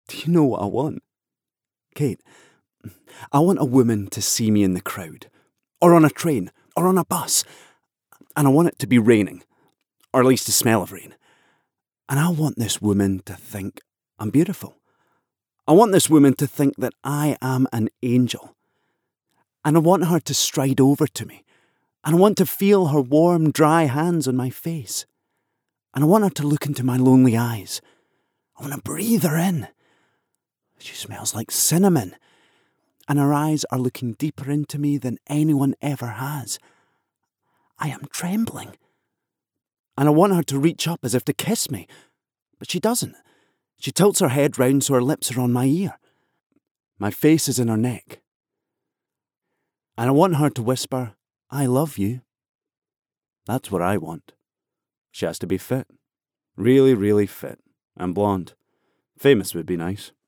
Do you know what I want? Kate, I want a woman to see me in the crowd, or on a train, or on a bus, and I want it to be raining, or at least the smell of rain. And I want this woman to think I'm beautiful. I want this woman to think that I am an angel. And I want her to stride over to me. And I want to feel her warm, dry hands on my face. And I want her to look into my lonely eyes. I want to breathe her in. She smells like cinnamon. And her eyes are looking deeper into me than anyone ever has. I am trembling. And I want her to reach up as if to kiss me. But she doesn't. She tilts her head round so her lips are on my ear. My face is in her neck. And I want her to whisper, I love you. That's what I want. She has to be fit. Really, really fit. And blonde. Famous would be nice.